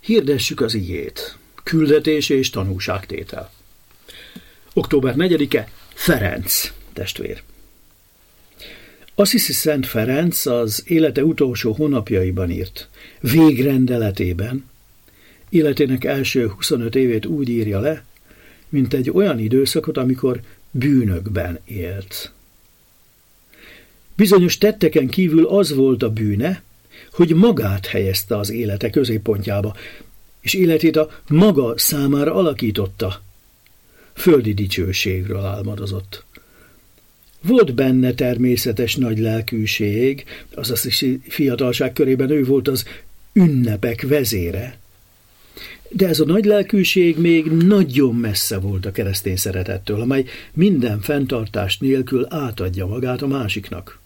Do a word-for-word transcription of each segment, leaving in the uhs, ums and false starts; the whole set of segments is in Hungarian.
Hirdessük az igét. Küldetés és tanúságtétel. október negyedike, Ferenc testvér. Assisi Szent Ferenc az élete utolsó hónapjaiban írt, végrendeletében, életének első huszonöt évét úgy írja le, mint egy olyan időszakot, amikor bűnökben élt. Bizonyos tetteken kívül az volt a bűne, hogy magát helyezte az élete középpontjába, és életét a maga számára alakította. Földi dicsőségről álmodozott. Volt benne természetes nagy lelkűség, azaz fiatalság körében ő volt az ünnepek vezére. De ez a nagy lelkűség még nagyon messze volt a keresztény szeretettől, amely minden fenntartást nélkül átadja magát a másiknak.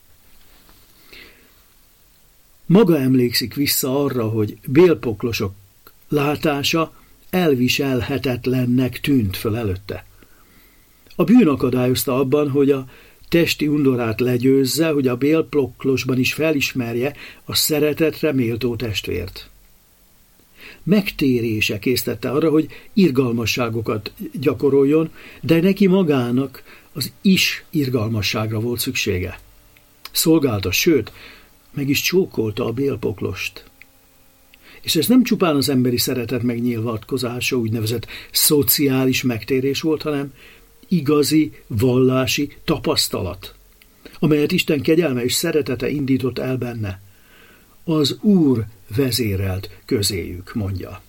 Maga emlékszik vissza arra, hogy bélpoklosok látása elviselhetetlennek tűnt föl előtte. A bűn akadályozta abban, hogy a testi undorát legyőzze, hogy a bélpoklosban is felismerje a szeretetre méltó testvért. Megtérése késztette arra, hogy irgalmasságokat gyakoroljon, de neki magának az is irgalmasságra volt szüksége. Szolgálta, sőt, meg is csókolta a bélpoklost. És ez nem csupán az emberi szeretet megnyilvatkozása, úgynevezett szociális megtérés volt, hanem igazi, vallási tapasztalat, amelyet Isten kegyelme és szeretete indított el benne. Az Úr vezérelt közéjük, mondja.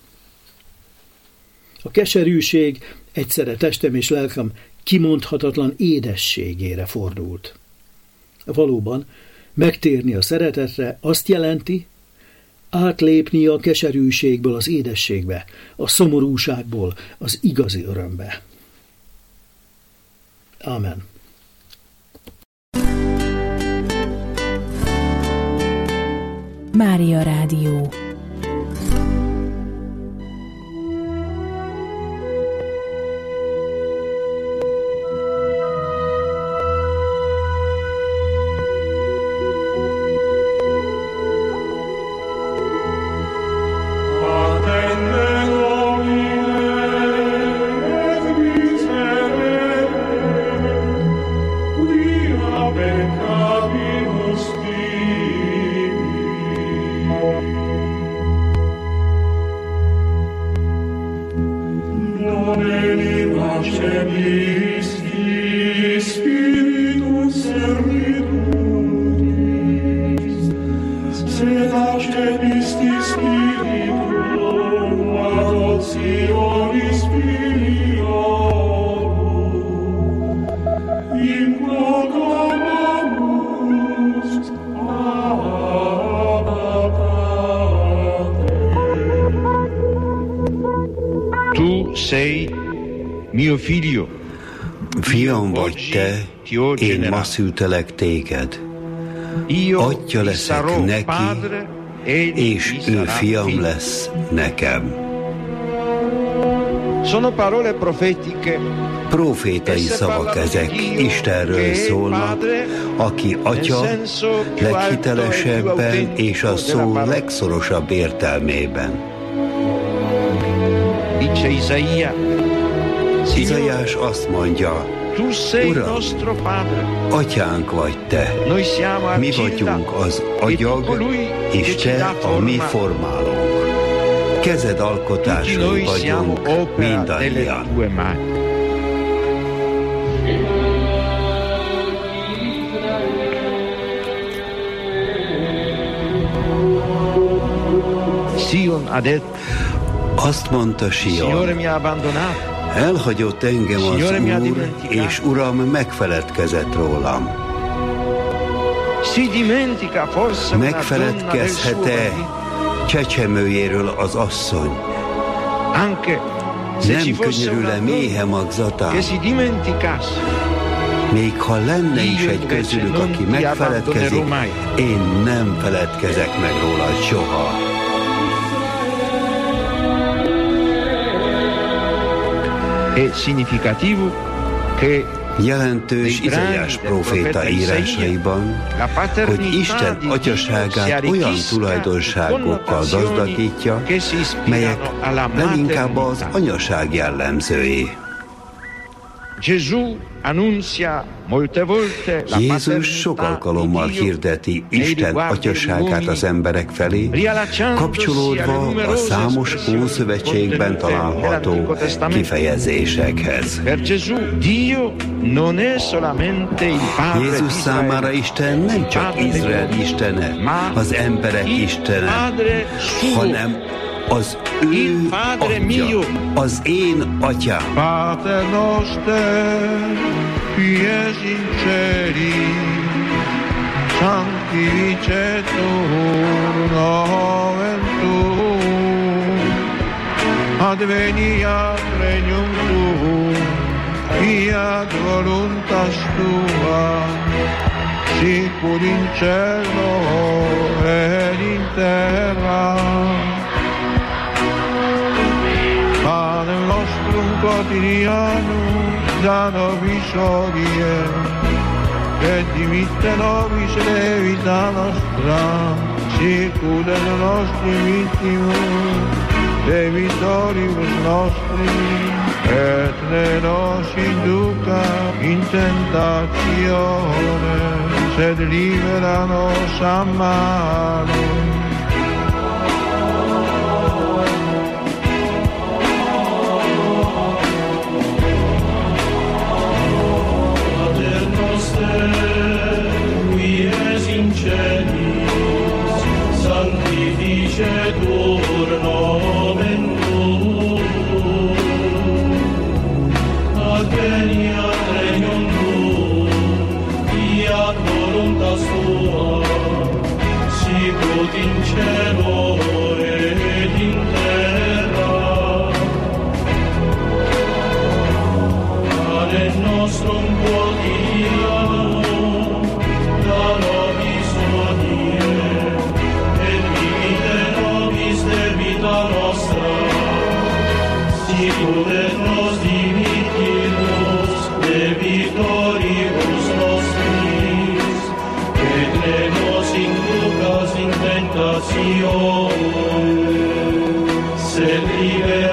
A keserűség egyszerre testem és lelkem kimondhatatlan édességére fordult. Valóban, megtérni a szeretetre azt jelenti, átlépni a keserűségből az édességbe, a szomorúságból az igazi örömbe. Ámen. Mária Rádió. Fiam vagy te, én ma szültelek téged. Atya leszek neki, és ő fiam lesz nekem. Profétai szavak ezek, Istenről szólnak, aki Atya leghitelesebben és a szó legszorosabb értelmében. Izaiás azt mondja, Uram, Atyánk vagy te, mi vagyunk az agyag, és te a mi formálónk. Kezed alkotásai vagyunk mindannyian. Azt mondta Sion, elhagyott engem az Úr, és Uram megfeledkezett rólam. Megfeledkezhet-e csecsemőjéről az asszony? Nem könyörül-e méhe magzatán? Még ha lenne is egy közülük, aki megfeledkezik, én nem feledkezek meg róla soha. È significativo che Jelentős Izaiás próféta írásaiban, hogy Isten atyaságát olyan tulajdonságokkal gazdagítja, melyek leginkább az anyaság jellemzői. Jézus sok alkalommal hirdeti Isten atyaságát az emberek felé, kapcsolódva a számos Ószövetségben található kifejezésekhez. Jézus számára Isten nem csak Izrael istene, az emberek istene, hanem az ő atya, az én atyám. Pater noster, qui es in celi, sanctificetur nomen tuum, adveniat regnum tuum, fiat voluntas tua, sicur in cielo et in terra. Panem nostrum quotidianum da nobis hodie, et dimitte nobis debita nostra, sicur et nostri vittimus debitoribus nostri, et ne nos induca in tentatione, sed libera nos a malo. Sanctificetur nomen tuum, adveniat regnum tuum, fiat voluntas tua, sicut in cielo et in terra. Panem nostrum quotidianum da nobis hodie, debita nostra, sicur et nos dimittimus debitoribus nostris, et ne nos inducas in tentatione, sed libera